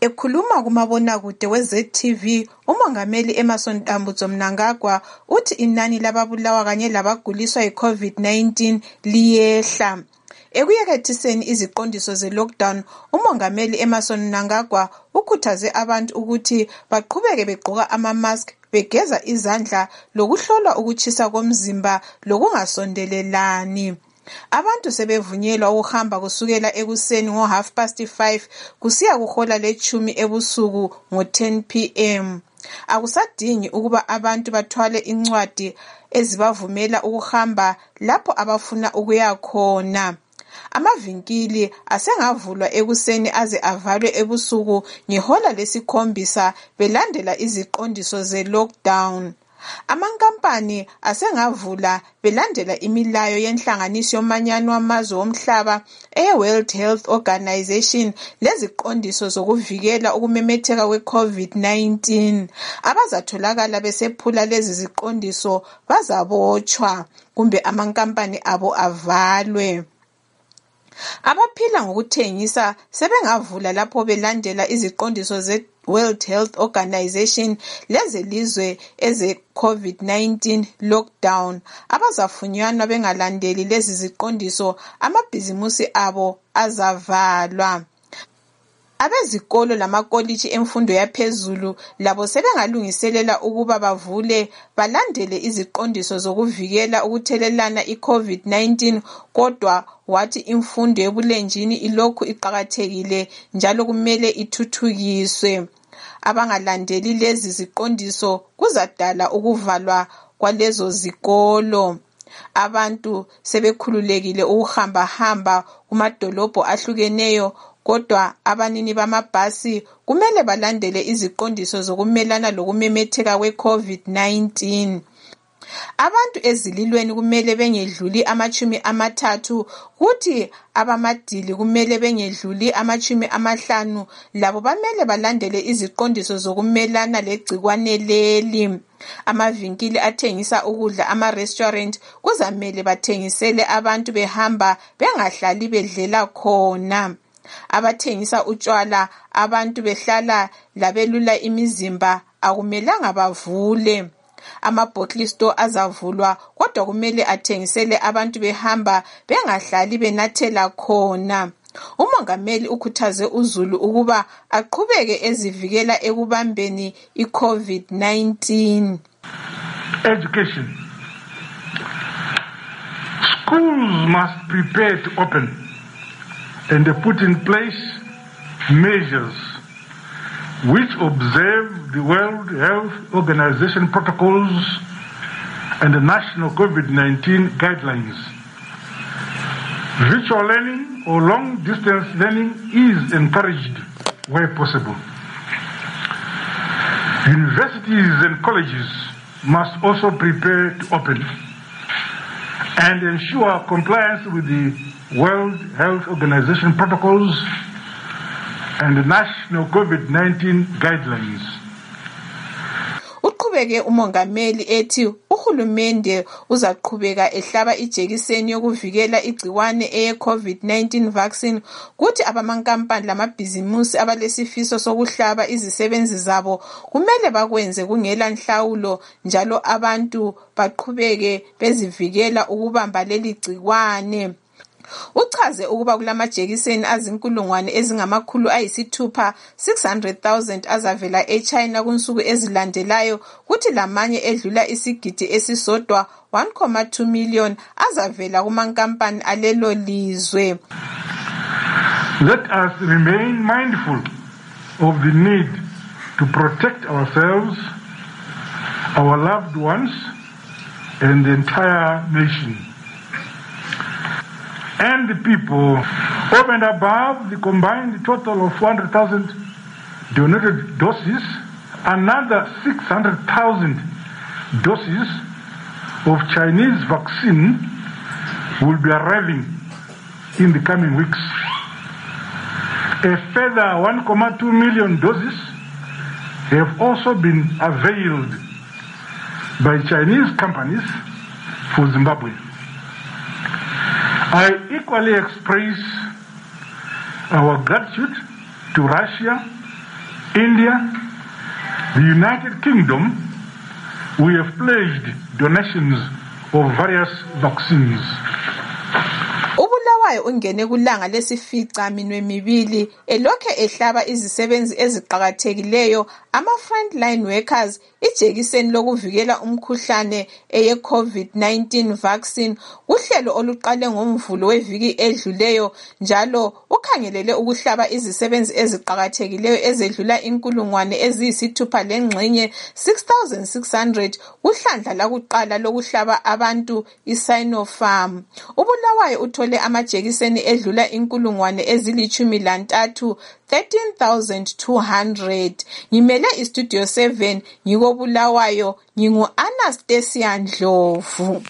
Ekhuluma kumabonakude we-ZTV, uMongameli Emmerson Dambudzo Mnangagwa uthi inani lababulawa kanye labaguliswa yi-COVID-19 liyehla. Ekuyekethiseni iziqondiso ze-lockdown, uMongameli Emmerson Mnangagwa ukhuthaze abantu ukuthi baqhubeke begqoka ama-mask, begeza izandla lokuhlolwa ukutshisa komzimba lokungasondelelani. Abantu sebevunyelwa ukuhamba kusukela ekuseni ngo-5:30 kusiya kuhola le-10 ebusuku ngo-10 p.m. Akusadingi ukuba abantu bathwale incwadi ezibavumela ukuhamba lapho abafuna ukuya khona. Amavinkili asengavulwa ekuseni aze avalwe ebusuku ngehola lesikhombisa belandela iziqondiso ze-lockdown. Amankampani asengavula belandela imilayo yenhlanganiso yomanyano wamazwe womhlaba e-World Health Organization leziqondiso zokuvikela ukumemetheka kwe-COVID-19. Abazatholakala besephula lezi ziqondiso bazabotshwa kumbe amankampani abo avalwe. Abaphila ngokuthengisa sebengavula lapho belandela iziqondiso ze-World Health Organization lezelizwe eze-COVID-19 lockdown. Abazafunyanwa bengalandeli lezi ziqondiso, amabhizimusi abo azavalwa. Abezikolo lamakolitshi emfundo yaphezulu labo sebengalungiselela ukuba bavule balandele iziqondiso zokuvikela ukuthelelana i-COVID-19, kodwa wathi imfundo ebulenjini ilokhu iqakathekile njalo kumele ithuthukiswe. Abangalandeli lezi ziqondiso kuzadala ukuvalwa kwalezo zikolo. Abantu sebekhululekile ukuhamba kumadolobho ahlukeneyo, kodwa abanini bamabhasi kumele balandele iziqondiso zokumelana lokumemetheka kwe-COVID-19. Abantu ezililweni kumele bengedluli 30, kuthi abamadili kumele bengedluli 50, labo bamele balandele iziqondiso zokumelana legcikwane leli. Amavinkili athengisa ukudla, ama-restaurant, kuzamele bathengisele abantu behamba bengahlali bedlela khona. Abathengisa utshwala, abantu behlala labelula imizimba akumelanga bavule. Ama-bottle store azavulwa, kodwa kumele athengisele abantu behamba bengahlali benathela khona. UMongameli ukhuthaze uzulu ukuba aqhubeke ezivikela ekubambeni i-COVID-19. Education. Schools must prepare to open and put in place measures which observe the World Health Organization protocols and the national COVID-19 guidelines. Virtual learning or long-distance learning is encouraged where possible. Universities and colleges must also prepare to open and ensure compliance with the World Health Organization protocols and the national COVID-19 guidelines. Uqhubeke uMongameli ethi uhulumende uzaqhubeka ehlaba ijekiseni yokuvikela igciwane eye-COVID-19 vaccine, kuthi abamankampani lamabhizimusi abalesifiso sokuhlaba izisebenzi zabo kumele bakwenze kungela nhlawulo, njalo abantu baqhubeke bezivikela ukubamba leli gciwane. Uchaze ukuba kulamajekiseni azinkulungwane ezingama-600,000 600,000 azavela eChina kunsuku ezilandelayo, kuthi lamanye edlula isigidi esisodwa 1.2 million azavela kumankampani alelo lizwe. Let us remain mindful of the need to protect ourselves, our loved ones, and the entire nation. And the people, over and above the combined total of 400,000 donated doses, another 600,000 doses of Chinese vaccine will be arriving in the coming weeks. A further 1.2 million doses have also been availed by Chinese companies for Zimbabwe. I equally express our gratitude to Russia India, the United Kingdom, we have pledged donations of various vaccines. Ubulawayo ungene kulanga lesifica minwe mibili elokhe ehlaba izisebenzi eziqhakathekileyo ama-frontline workers ijekiseni lokuvikela umkhuhlane eye-COVID-19 vaccine uhlelo oluqale ngoMvulo weviki edluleyo njalo ukhangelele ukuhlaba izisebenzi eziqhakathekileyo ezedlula 6,600 uhlandla lakuqala lokuhlaba abantu iSinopharm. Ubulawayo uthole amajekiseni edlula 13,200. Ngimele iStudio 7 ngikobulawayo ngingu Anastasia Ndlovu.